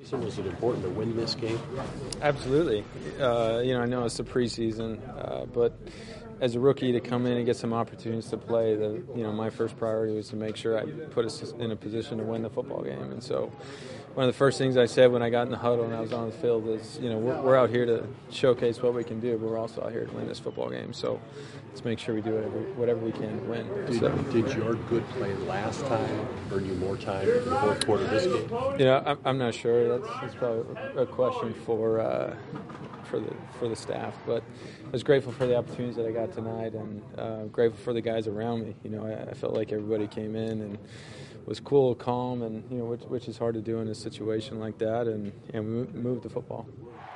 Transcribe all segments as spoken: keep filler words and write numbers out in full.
Was it important to win this game? Absolutely. Uh, you know, I know it's the preseason, uh, but as a rookie to come in and get some opportunities to play, the you know my first priority was to make sure I put us in a position to win the football game. And so, one of the first things I said when I got in the huddle and I was on the field is, you know, we're, we're out here to showcase what we can do, but we're also out here to win this football game. So, let's make sure we do whatever, whatever we can to win. Did, so. did your good play last time earn you more time in the fourth quarter of this game? You know, I'm, I'm not sure. That's, that's probably a question for uh, for the for the staff. But I was grateful for the opportunities that I got tonight, and uh, grateful for the guys around me. You know, I, I felt like everybody came in and was cool, calm, and you know, which, which is hard to do in a situation like that, and and we moved the football.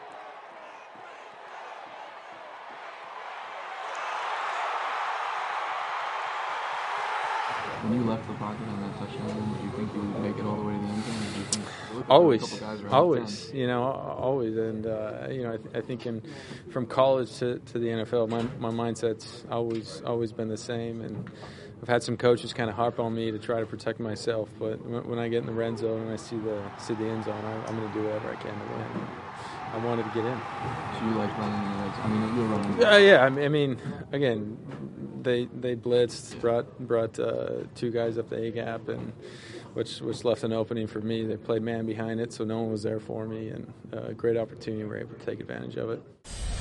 When you left the pocket on that touchdown, did you think you would make it all the way to the end zone? Or do you think always, always, you know, always, and uh, you know, I, th- I think in from college to, to the N F L, my my mindset's always always been the same, and I've had some coaches kind of harp on me to try to protect myself, but when, when I get in the red zone and I see the see the end zone, I, I'm going to do whatever I can to win. I wanted to get in. So you like running in the red zone? I mean, you were running. Yeah, uh, yeah. I mean, again, they they blitzed, brought brought uh, two guys up the A gap, and which which left an opening for me. They played man behind it, so no one was there for me, and a uh, great opportunity. We were able to take advantage of it.